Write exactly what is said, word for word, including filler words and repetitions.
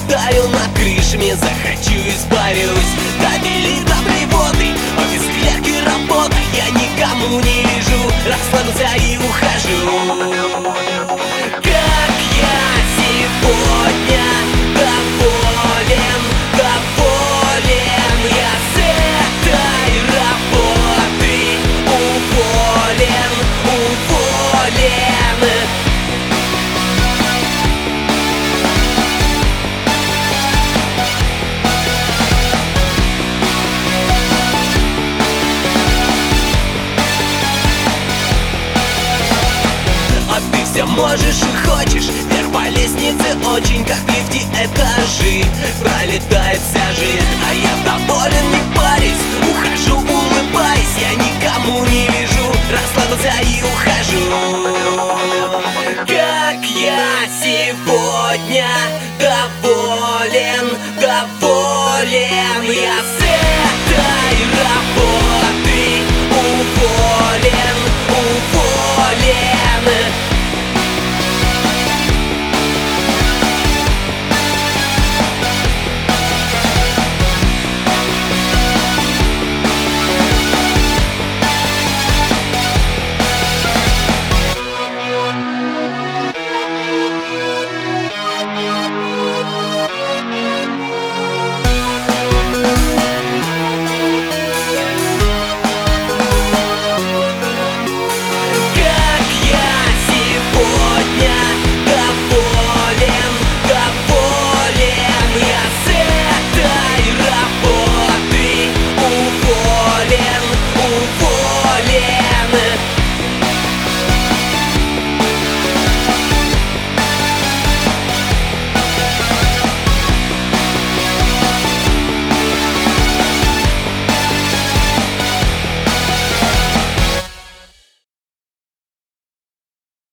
Полетаю над крышами, захочу, избавлюсь. Довели до блевоты, офис клерки работы. Я никому не вижу, расслабился и ухожу. Как я сегодня доволен, доволен. Я с этой работы уволен, уволен. А ты все можешь и хочешь. Вверх по лестнице очень, как в лифте, этажи. Пролетает вся жизнь, а я доволен, не парюсь. Ухожу, улыбаясь, я никому не вижу. Расслабился и ухожу. Как я сегодня доволен, доволен. Я с